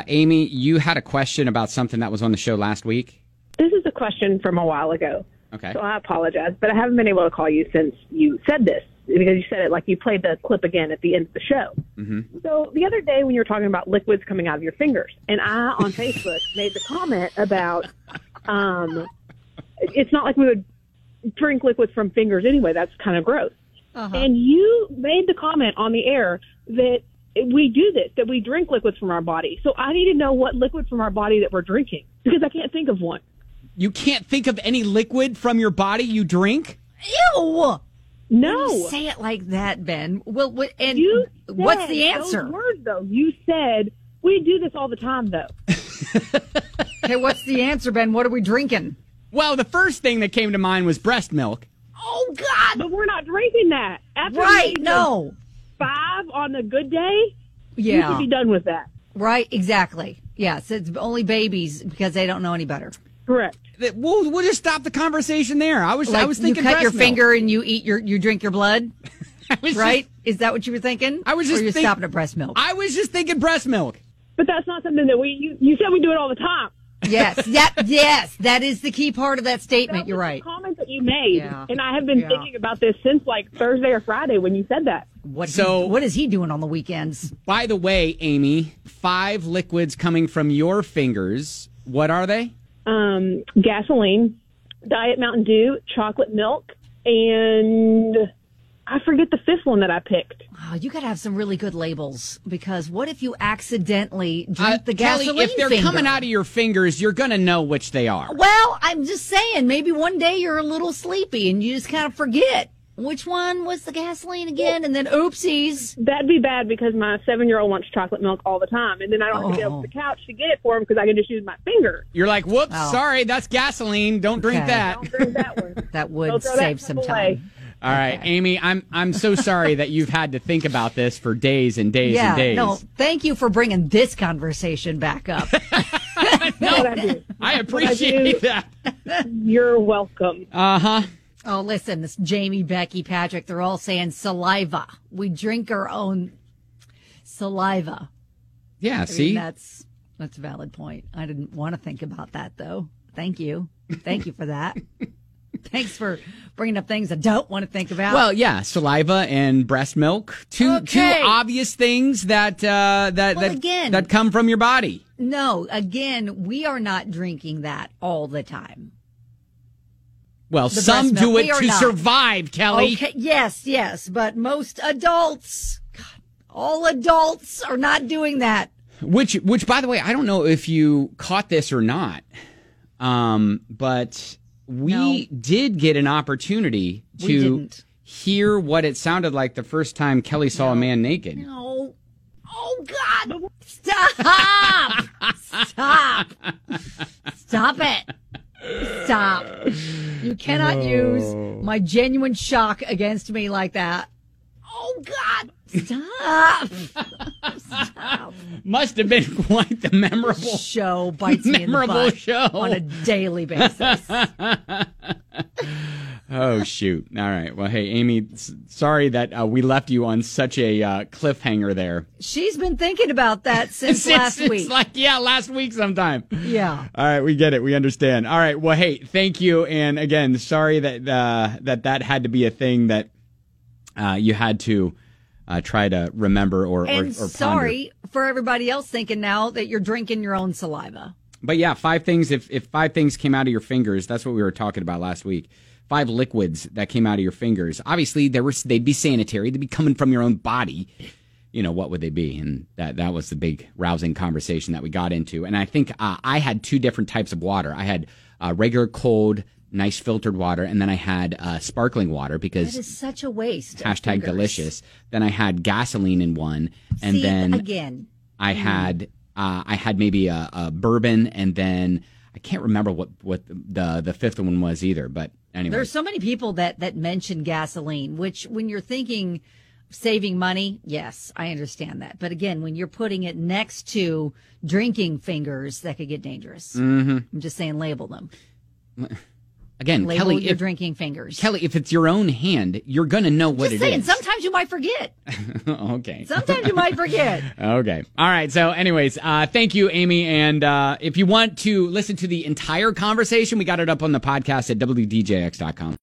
Amy, you had a question about something that was on the show last week? This is a question from a while ago. Okay. So I apologize, but I haven't been able to call you since you said this, because you said it like you played the clip again at the end of the show. Mm-hmm. So the other day when you were talking about liquids coming out of your fingers, and I on Facebook made the comment about it's not like we would drink liquids from fingers anyway. That's kind of gross. Uh-huh. And you made the comment on the air that we do this, that we drink liquids from our body. So I need to know what liquid from our body that we're drinking, because I can't think of one. You can't think of any liquid from your body you drink? Ew! No. Don't say it like that, Ben. Well, and You what's said the answer? Those words, though. You said, we do this all the time, though. Okay, what's the answer, Ben? What are we drinking? Well, the first thing that came to mind was breast milk. Oh, God! But we're not drinking that. After Right, maybe no. 5 on a good day, you Yeah. should be done with that. Right, exactly. Yes, it's only babies because they don't know any better. Correct. We'll just stop the conversation there. I was thinking you cut breast your milk. finger and you drink your blood, I was right? Is that what you were thinking? I was just or you're think- stopping at breast milk. I was just thinking breast milk. But that's not something that you said we do it all the time. Yes, yes, that is the key part of that statement. That You're was right. the comment that you made. Yeah. And I have been Yeah. thinking about this since like Thursday or Friday when you said that. What is he doing on the weekends? By the way, Amy, 5 liquids coming from your fingers. What are they? Gasoline, Diet Mountain Dew, chocolate milk, and I forget the 5th one that I picked. Oh, you got to have some really good labels, because what if you accidentally drink the gasoline Kelly, if they're finger? coming out of your fingers, you're going to know which they are. Well, I'm just saying, maybe one day you're a little sleepy and you just kind of forget which one was the gasoline again, and then oopsies. That'd be bad because my 7-year-old wants chocolate milk all the time, and then I don't have to get up the couch to get it for him because I can just use my finger. You're like, whoops, Oh. sorry, that's gasoline. Don't drink Okay. that. Don't drink that one. That Don't would throw that save stuff some away. time. All right, Amy, I'm so sorry that you've had to think about this for days and days Yeah, and days. no, thank you for bringing this conversation back up. That's what I do. I appreciate that. You're welcome. Uh-huh. Oh, listen, this Jamie, Becky, Patrick, they're all saying saliva. We drink our own saliva. Yeah, I see? mean, that's a valid point. I didn't want to think about that, though. Thank you. Thank you for that. Thanks for bringing up things I don't want to think about. Well, yeah, saliva and breast milk, two Okay. obvious things that again- that come from your body. no, again, we are not drinking that all the time. Well, The some breast milk, do it we are to not. survive, Kelly. Okay, yes, but most adults, God, all adults are not doing that. Which, by the way, I don't know if you caught this or not, but we No. did get an opportunity We to didn't. hear what it sounded like the first time Kelly saw a man naked. No. Oh, God. Stop. Stop. Stop it. Stop. You cannot use my genuine shock against me like that. Oh, God. Stop. Stop. Must have been quite the memorable. Show bites me in the Memorable butt show. on a daily basis. Oh, shoot. All right. Well, hey, Amy, sorry that we left you on such a cliffhanger there. She's been thinking about that since last It's week. like, yeah, last week sometime. Yeah. All right, we get it. We understand. All right. Well, hey, thank you. And again, sorry that that had to be a thing that you had to try to remember or And ponder. sorry for everybody else thinking now that you're drinking your own saliva. But yeah, 5 things. If 5 things came out of your fingers, that's what we were talking about last week. 5 liquids that came out of your fingers. Obviously, they'd be sanitary. They'd be coming from your own body. You know, what would they be? And that was the big rousing conversation that we got into. And I think I had 2 different types of water. I had regular cold, nice filtered water, and then I had sparkling water because That is such a waste. hashtag delicious. Then I had gasoline in one, and See, then again, I had maybe a bourbon, and then I can't remember what the 5th one was either. But anyway, there's so many people that mention gasoline, which when you're thinking saving money, yes, I understand that. But again, when you're putting it next to drinking fingers, that could get dangerous. Mm-hmm. I'm just saying, label them. Again, label Kelly, your drinking fingers. Kelly, if it's your own hand, you're going to know what Just it saying, is. sometimes you might forget. Okay. Sometimes you might forget. Okay. All right. So anyways, thank you, Amy. And if you want to listen to the entire conversation, we got it up on the podcast at WDJX.com.